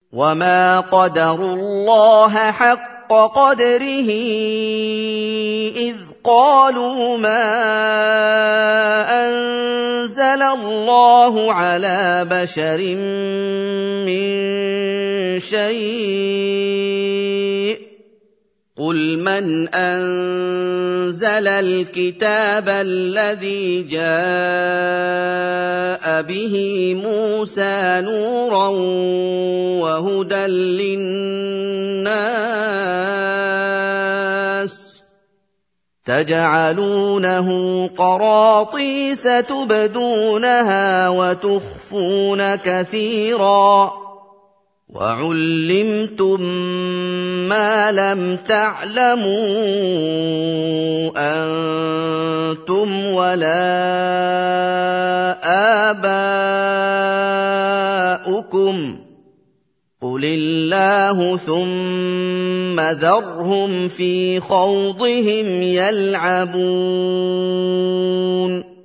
وَمَا قَدَرُوا اللَّهَ حَقَّ قَدْرِهِ إِذْ قَالُوا مَا أَنزَلَ اللَّهُ عَلَىٰ بَشَرٍ مِّن شَيْءٍ ۗ قُلْ مَنْ أَنزَلَ الْكِتَابَ الَّذِي جَاءَ بِهِ مُوسَىٰ نُورًا وَهُدًى لِّلنَّاسِ تَجْعَلُونَهُ قَرَاطِيسَ تُبْدُونَهَا وَتُخْفُونَ كَثِيرًا وَعُلِّمْتُم مَّا لَمْ تَعْلَمُوا أَنتُمْ وَلَا آبَاؤُكُمْ ۖ قُلِ اللَّهُ ثُمَّ ذَرْهُمْ فِي خَوْضِهِمْ يَلْعَبُونَ